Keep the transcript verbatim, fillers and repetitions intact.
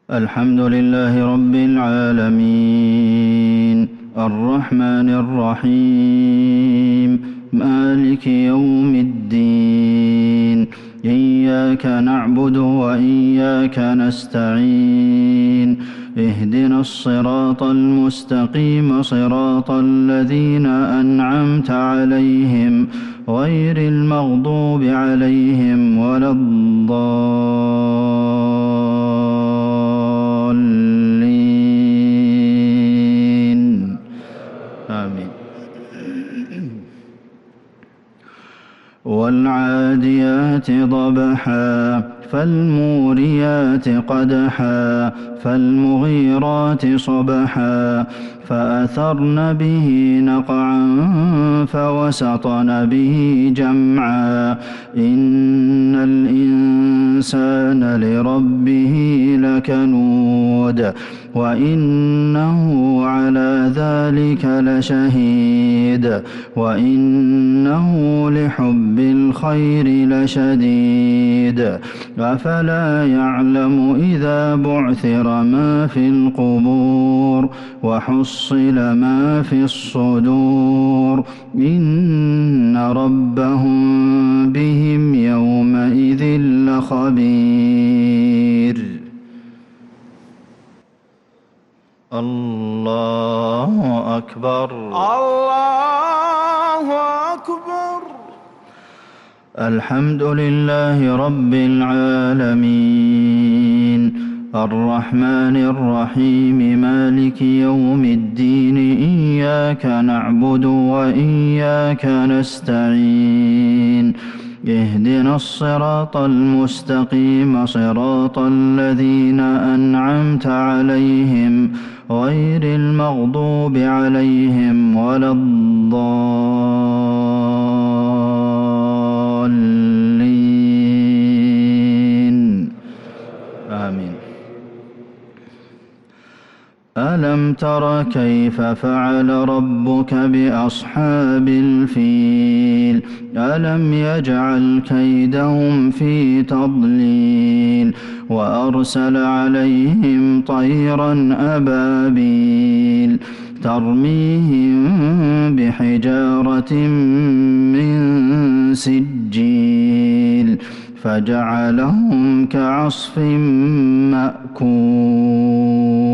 الحمد لله رب العالمين الرحمن الرحيم مالك يوم الدين إياك نعبد وإياك نستعين اهدنا الصراط المستقيم صراط الذين أنعمت عليهم غير المغضوب عليهم ولا الضالين آمين. والعاديات ضبحا فالموريات قدحا فالمغيرات صبحا فأثرن به نقعا فوسطن به جمعا إن الإنسان لربه لكنود وإنه على ذلك لشهيد وإنه لحب الخير لشديد أفلا يعلم إذا بعثر ما في القبور وحصل ما في الصدور إن ربهم بهم يومئذ لخبير. الله أكبر الله أكبر. الحمد لله رب العالمين الرحمن الرحيم مالك يوم الدين إياك نعبد وإياك نستعين اهدنا الصراط المستقيم صراط الذين أنعمت عليهم غير المغضوب عليهم ولا الضالين آمين. ألم تر كيف فعل ربك بأصحاب الفيل ألم يجعل كيدهم في تضليل وأرسل عليهم طيرا أبابيل ترميهم بحجارة من سجيل فجعلهم كعصف مأكول.